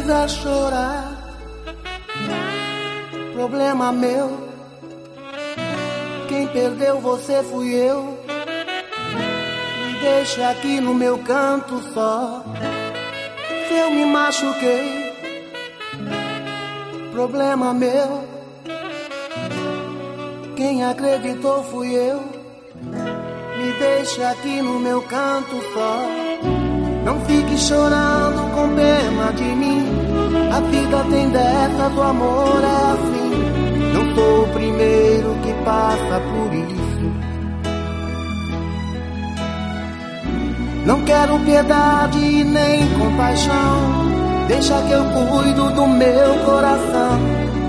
quiser chorar, problema meu. Quem perdeu você fui eu. Me deixe aqui no meu canto só. Se eu me machuquei, problema meu. Quem acreditou fui eu. Me deixe aqui no meu canto só. Não fique chorando com pena de mim. A vida tem dessa, do amor é assim. Não sou o primeiro que passa por isso. Não quero piedade nem compaixão. Deixa que eu cuido do meu coração.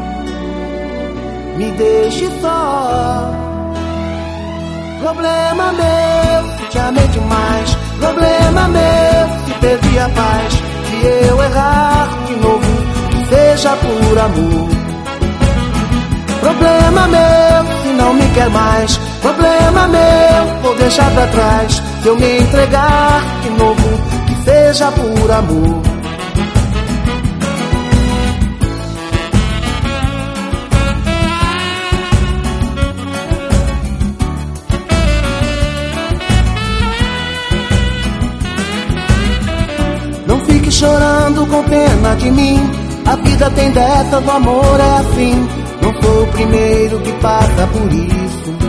Me deixe só. Problema meu, se te amei demais. Problema meu, se perdi a paz. Se eu errar de novo, que seja por amor. Problema meu, se não me quer mais. Problema meu, vou deixar pra trás. Se eu me entregar de novo, que seja por amor. Não fique chorando com pena de mim. A vida tem dessa, do amor é assim. Não sou o primeiro que passa por isso.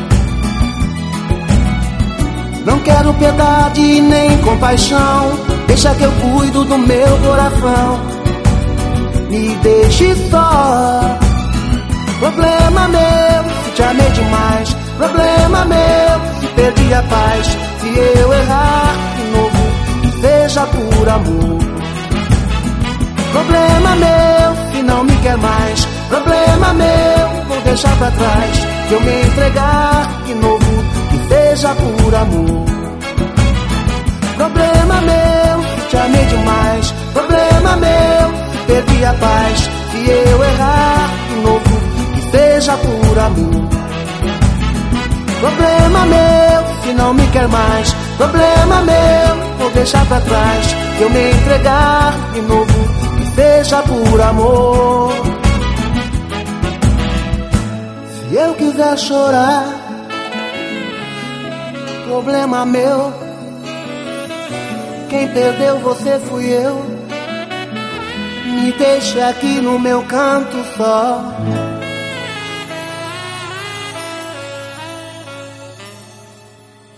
Não quero piedade nem compaixão. Deixa que eu cuido do meu coração. Me deixe só. Problema meu, se te amei demais. Problema meu, se perdi a paz. Se eu errar de novo, que seja por amor. Problema meu, se não me quer mais. Problema meu, vou deixar pra trás. Se eu me entregar de novo, que seja por amor. Problema meu, se te amei demais. Problema meu, se perdi a paz. Se eu errar de novo, que seja por amor. Problema meu, se não me quer mais. Problema meu, vou deixar pra trás. Se eu me entregar de novo, que seja por amor. Se eu quiser chorar, problema meu. Quem perdeu você fui eu. Me deixe aqui no meu canto só.